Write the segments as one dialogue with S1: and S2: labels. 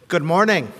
S1: Good morning.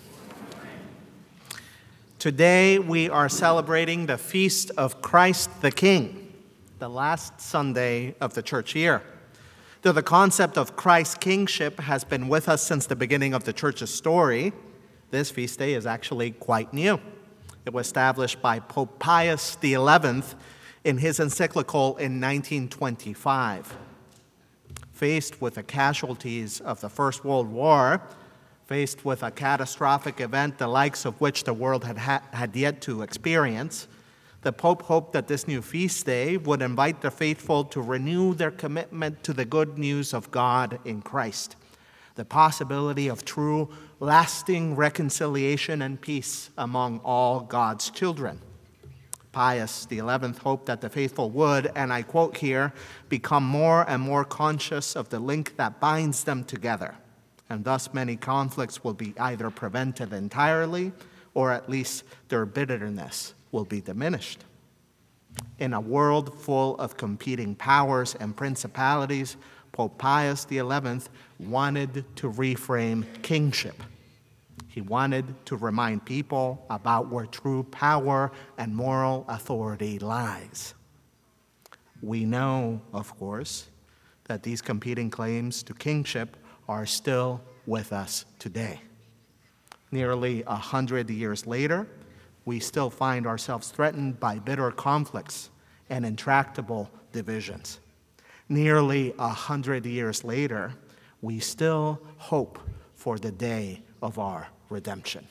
S1: Today we are celebrating the Feast of Christ the King, the last Sunday of the church year. Though the concept of Christ's kingship has been with us since the beginning of the church's story, this feast day is actually quite new. It was established by Pope Pius XI in his encyclical in 1925. Faced with the casualties of the First World War, faced with a catastrophic event the likes of which the world had yet to experience, the Pope hoped that this new feast day would invite the faithful to renew their commitment to the good news of God in Christ, the possibility of true, lasting reconciliation and peace among all God's children. Pius XI hoped that the faithful would, and I quote here, become more and more conscious of the link that binds them together, and thus many conflicts will be either prevented entirely or at least their bitterness will be diminished. In a world full of competing powers and principalities, Pope Pius XI wanted to reframe kingship. He wanted to remind people about where true power and moral authority lies. We know, of course, that these competing claims to kingship are still with us today. Nearly 100 years later, we still find ourselves threatened by bitter conflicts and intractable divisions. Nearly 100 years later, we still hope for the day of our redemption.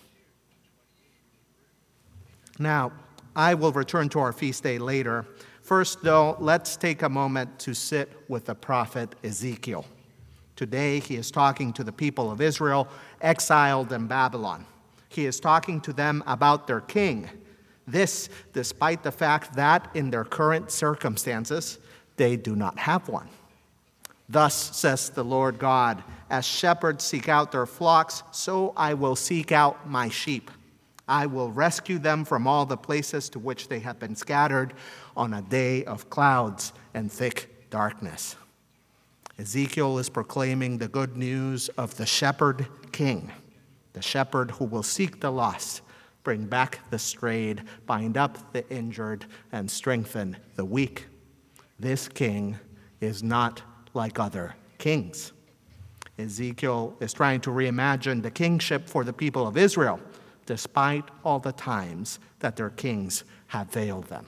S1: Now, I will return to our feast day later. First, though, let's take a moment to sit with the prophet Ezekiel. Today, he is talking to the people of Israel exiled in Babylon. He is talking to them about their king. This, despite the fact that in their current circumstances, they do not have one. Thus says the Lord God, as shepherds seek out their flocks, so I will seek out my sheep. I will rescue them from all the places to which they have been scattered on a day of clouds and thick darkness. Ezekiel is proclaiming the good news of the shepherd king, the shepherd who will seek the lost, bring back the strayed, bind up the injured, and strengthen the weak. This king is not like other kings. Ezekiel is trying to reimagine the kingship for the people of Israel, despite all the times that their kings have failed them.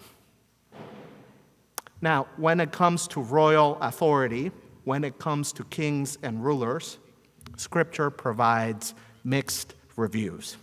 S1: Now, when it comes to royal authority, when it comes to kings and rulers, Scripture provides mixed reviews.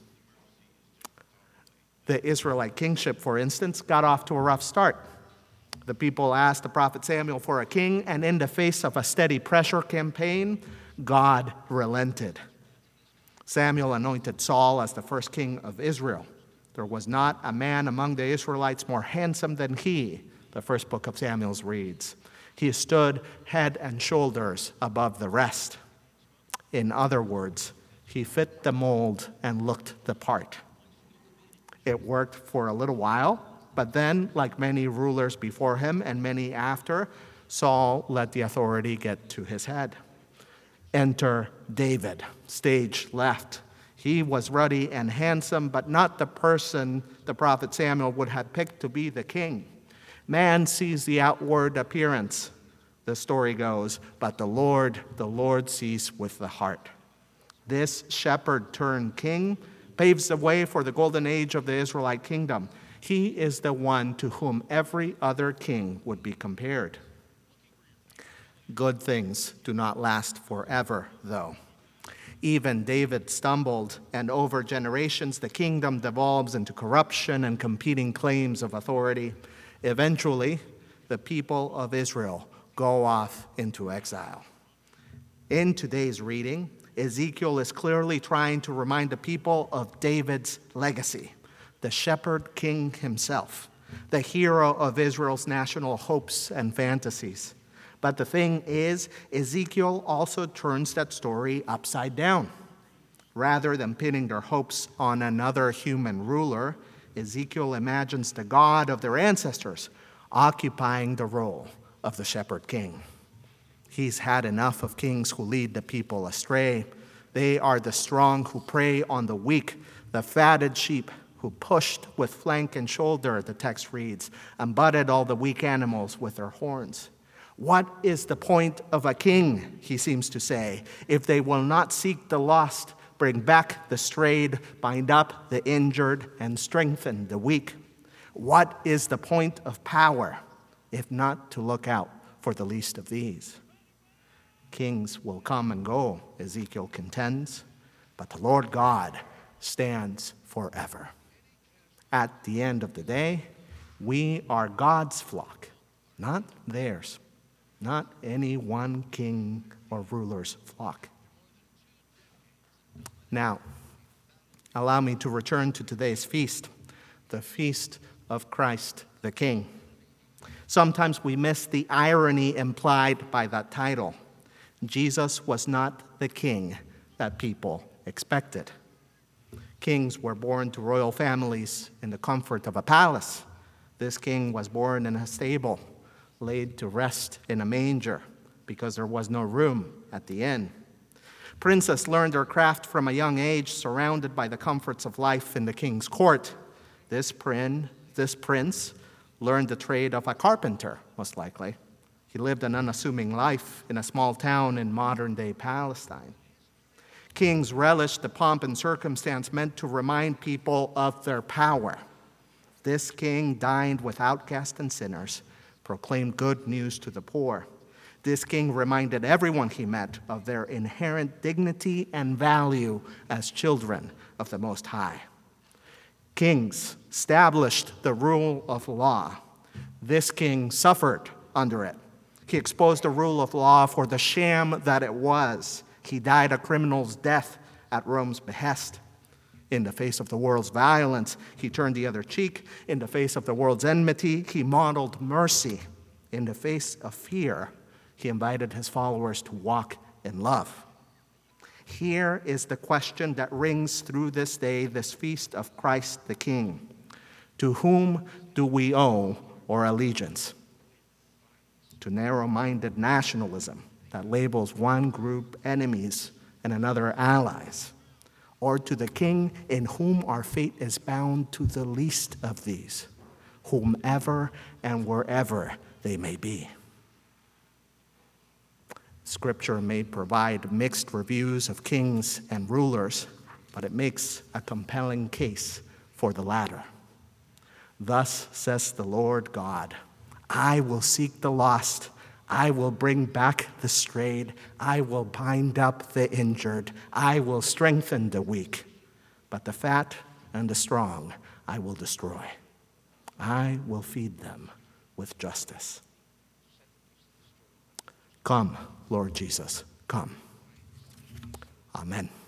S1: The Israelite kingship, for instance, got off to a rough start. The people asked the prophet Samuel for a king, and in the face of a steady pressure campaign, God relented. Samuel anointed Saul as the first king of Israel. There was not a man among the Israelites more handsome than he, the first book of Samuel reads. He stood head and shoulders above the rest. In other words, he fit the mold and looked the part. It worked for a little while, but then, like many rulers before him and many after, Saul let the authority get to his head. Enter David, stage left. He was ruddy and handsome, but not the person the prophet Samuel would have picked to be the king. Man sees the outward appearance, the story goes, but the Lord sees with the heart. This shepherd turned king paves the way for the golden age of the Israelite kingdom. He is the one to whom every other king would be compared. Good things do not last forever, though. Even David stumbled, and over generations the kingdom devolves into corruption and competing claims of authority. Eventually, the people of Israel go off into exile. In today's reading, Ezekiel is clearly trying to remind the people of David's legacy, the shepherd king himself, the hero of Israel's national hopes and fantasies. But the thing is, Ezekiel also turns that story upside down. Rather than pinning their hopes on another human ruler, Ezekiel imagines the God of their ancestors occupying the role of the shepherd king. He's had enough of kings who lead the people astray. They are the strong who prey on the weak, the fatted sheep who pushed with flank and shoulder, the text reads, and butted all the weak animals with their horns. What is the point of a king, he seems to say, if they will not seek the lost, bring back the strayed, bind up the injured, and strengthen the weak? What is the point of power, if not to look out for the least of these? Kings will come and go, Ezekiel contends, but the Lord God stands forever. At the end of the day, we are God's flock, not theirs, not any one king or ruler's flock. Now, allow me to return to today's feast, the feast of Christ the King. Sometimes we miss the irony implied by that title. Jesus was not the king that people expected. Kings were born to royal families in the comfort of a palace. This king was born in a stable, laid to rest in a manger because there was no room at the inn. Princes learned their craft from a young age, surrounded by the comforts of life in the king's court. This prince learned the trade of a carpenter, most likely. He lived an unassuming life in a small town in modern-day Palestine. Kings relished the pomp and circumstance meant to remind people of their power. This king dined with outcasts and sinners, proclaimed good news to the poor. This king reminded everyone he met of their inherent dignity and value as children of the Most High. Kings established the rule of law. This king suffered under it. He exposed the rule of law for the sham that it was. He died a criminal's death at Rome's behest. In the face of the world's violence, he turned the other cheek. In the face of the world's enmity, he modeled mercy. In the face of fear, he invited his followers to walk in love. Here is the question that rings through this day, this feast of Christ the King. To whom do we owe our allegiance? To narrow-minded nationalism that labels one group enemies and another allies, or to the King in whom our fate is bound to the least of these, whomever and wherever they may be? Scripture may provide mixed reviews of kings and rulers, but it makes a compelling case for the latter. Thus says the Lord God, I will seek the lost, I will bring back the strayed, I will bind up the injured, I will strengthen the weak, but the fat and the strong I will destroy. I will feed them with justice. Come, Lord Jesus, come. Amen.